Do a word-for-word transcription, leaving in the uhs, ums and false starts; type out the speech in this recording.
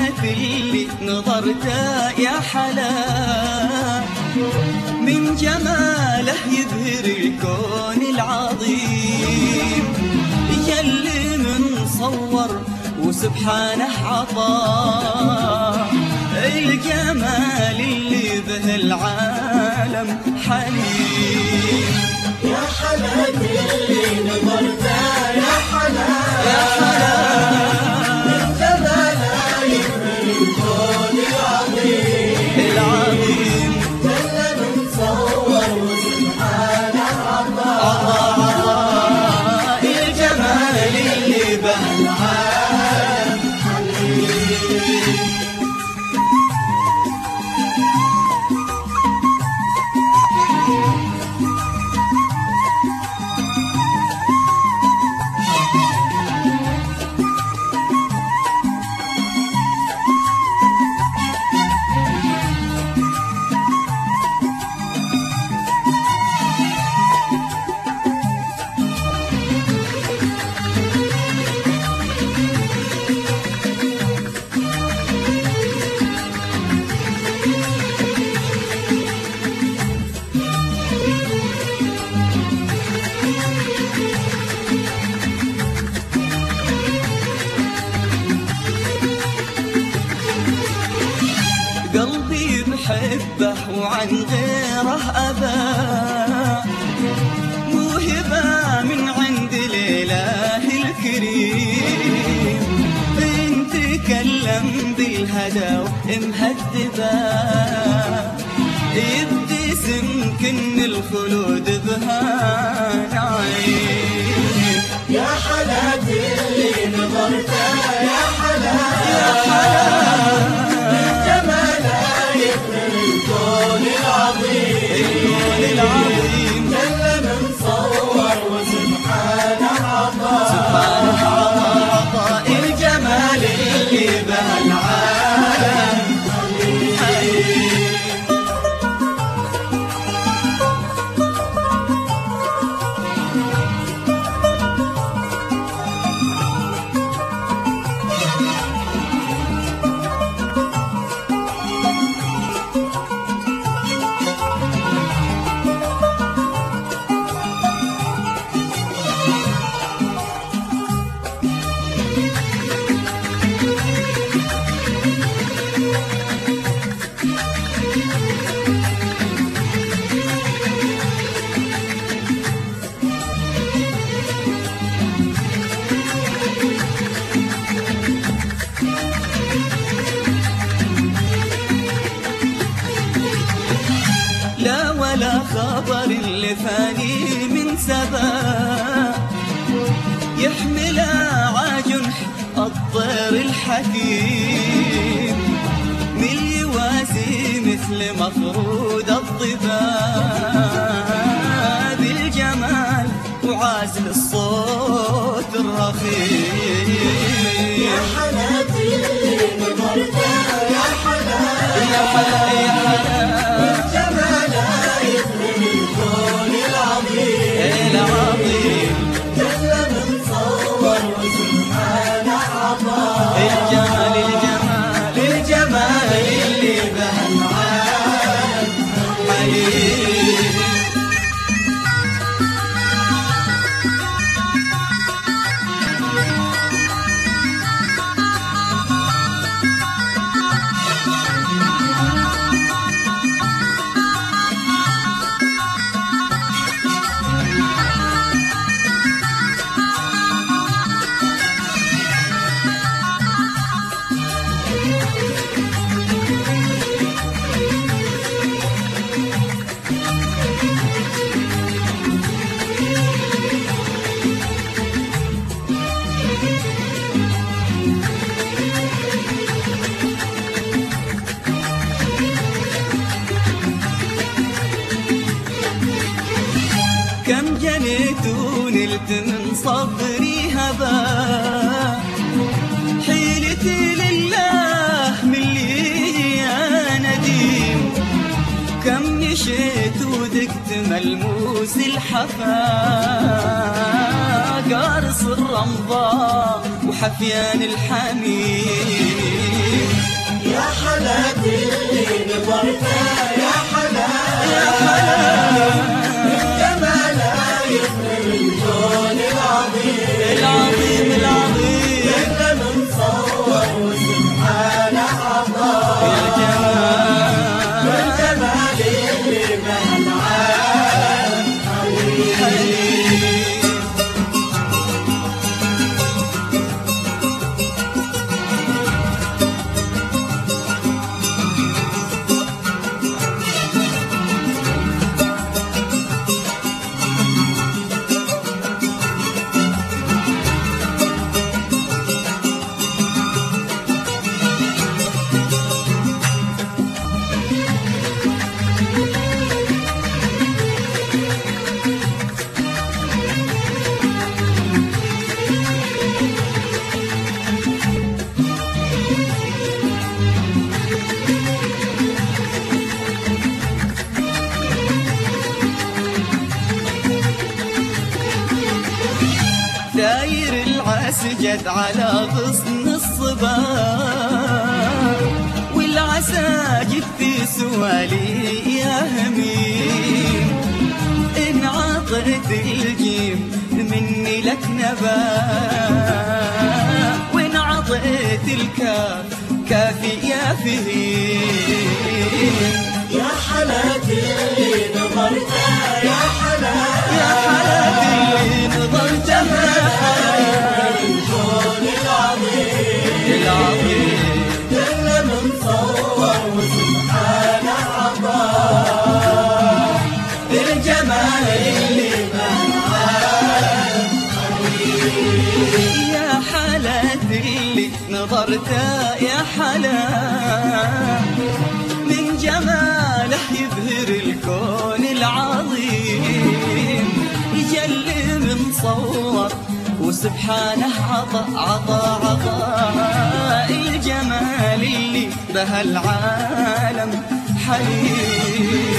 حلت اللي نظرته يا حلا، من جماله يبهر الكون العظيم، يلي من صور وسبحانه عطاه الجمال اللي به العالم حليم. يا حلا اللي نظرته يا حلا، يا حلا من جماله يبهر الكون العظيم العظيم، جل من صور وسبحانه عطاه الجمال اللي به العالم حليم. قلبي بحبه وعن غيره أباه، موهبة من عند الإله الكريم، إن تكلم بالهدى مهذبة يبتسم كن الخلود بها نعيم. يا حلا اللي نظرته يا حلا، يا حلا الكون العظيم جل من صور وسبحانه عطاه عطاء الجمال اللي به العالم حليم. لا ولا خبر اللي فاني من سبا، يحمل عجنح الطير الحكيم، من يواسي مثل مفرود الضباب، بالجمال وعازل الصوت الرخيم. يا حلا اللي نظرته يا حلا، يا حلا يا حلا الكون العظيم العظيم جل من صور وسبحانه عطاه الجمال الجمال الجمال اللي به العالم حليم. كم جنيت ونلت من صبري هبا، حيلتي لله من لي يا نديم، كم مشيت ودقت ملموس الحفا، قارص الرمضاء وحفيان الحميم. سجد على غصن الصبا والعساجد في سوالي يا هميم. إن عطت الجيم مني لك نبا، وإن عطيت الكاف كافي يا فهيم. يا حالاتي اللي نظرتها يا حالاتي يا حالاتي اللي نظرتها الكون العظيم العظيم كل من صور وسبحانه عطاه الجمال اللي معاه. يا حالاتي اللي نظرتها يا حلا من جماله يبهر الكون العظيم. يجل من صور وسبحانه عطى عطى عطى الجمال اللي بها العالم حليم.